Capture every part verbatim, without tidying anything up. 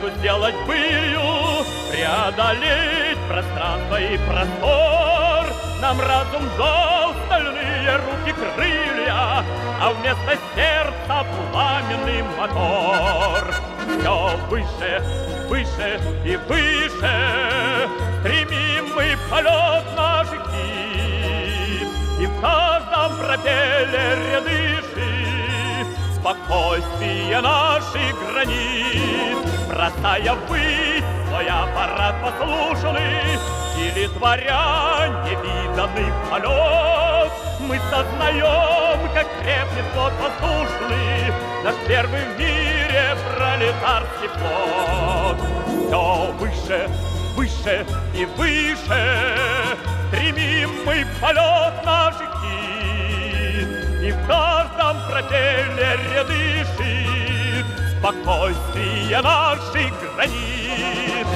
Планету сделать былью, преодолеть пространство и простор. Нам разум дал стальные руки крылья, а вместо сердца пламенный мотор. Все выше, выше и выше стремим мы полет наш гид, и в каждом пропеллере дышит спокойствие наших границ. Бросая ввысь свой аппарат послушный или творя невиданный полет, мы сознаем, как крепнет флот воздушный, наш первый в мире пролетарский флот. Все выше, выше и выше стремим мы в полет наших кит, и в каждом пропеллере дышит спокойствие наших границ.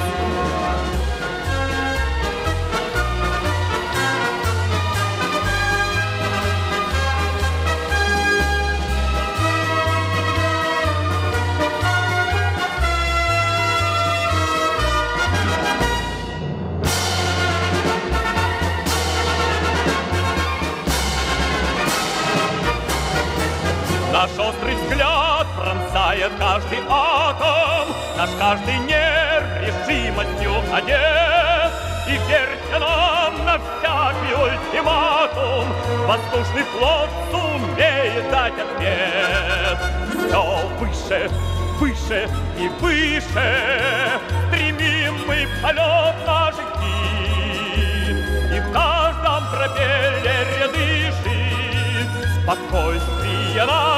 Наш острый взгляд пронзает каждый атом, наш каждый нерв решимостью одет. И верьте нам на всякий ультиматум, воздушный флот сумеет дать ответ. Все выше, выше и выше стремим мы в полет наших кит, и в каждом пропеллере дышит спокойствие наше.